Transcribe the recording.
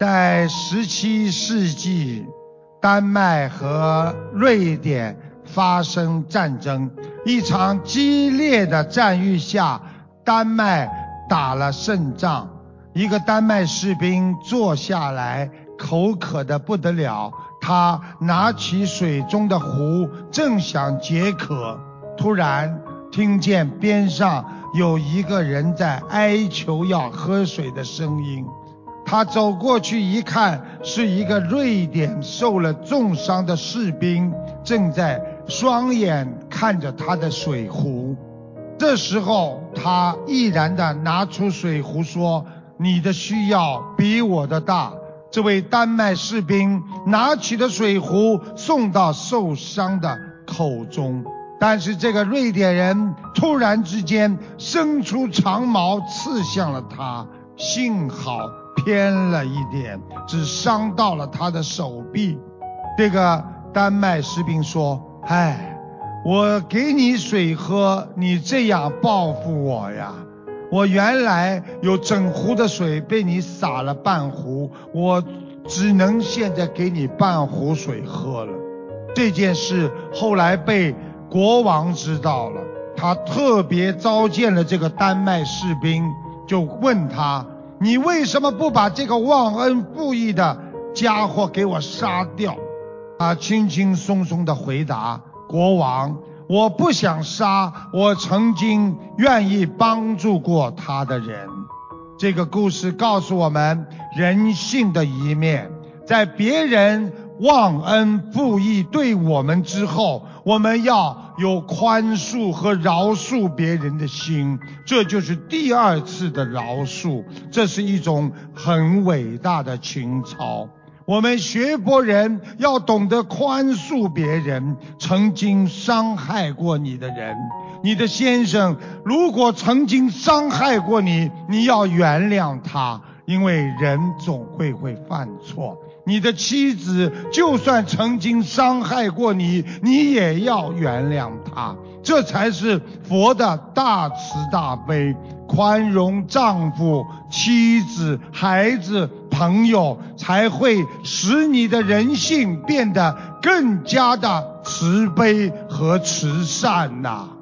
在17世纪，丹麦和瑞典发生战争，一场激烈的战役下，丹麦打了胜仗。一个丹麦士兵坐下来，口渴得不得了，他拿起水中的壶，正想解渴，突然听见边上有一个人在哀求要喝水的声音。他走过去一看，是一个瑞典受了重伤的士兵，正在双眼看着他的水壶。这时候他毅然地拿出水壶说，你的需要比我的大。这位丹麦士兵拿起的水壶送到受伤的口中，但是这个瑞典人突然之间伸出长矛刺向了他，幸好偏了一点，只伤到了他的手臂。这个丹麦士兵说，我给你水喝，你这样报复我呀？我原来有整壶的水被你洒了半壶，我只能现在给你半壶水喝了。这件事后来被国王知道了，他特别召见了这个丹麦士兵，就问他，你为什么不把这个忘恩负义的家伙给我杀掉？他轻轻松松地回答，国王，我不想杀我曾经愿意帮助过他的人。这个故事告诉我们人性的一面，在别人忘恩负义对我们之后，我们要有宽恕和饶恕别人的心，这就是第二次的饶恕，这是一种很伟大的情操。我们学佛人要懂得宽恕别人，曾经伤害过你的人，你的先生如果曾经伤害过你，你要原谅他，因为人总会犯错。你的妻子就算曾经伤害过你，你也要原谅他，这才是佛的大慈大悲，宽容丈夫、妻子、孩子、朋友，才会使你的人性变得更加的慈悲和慈善呐。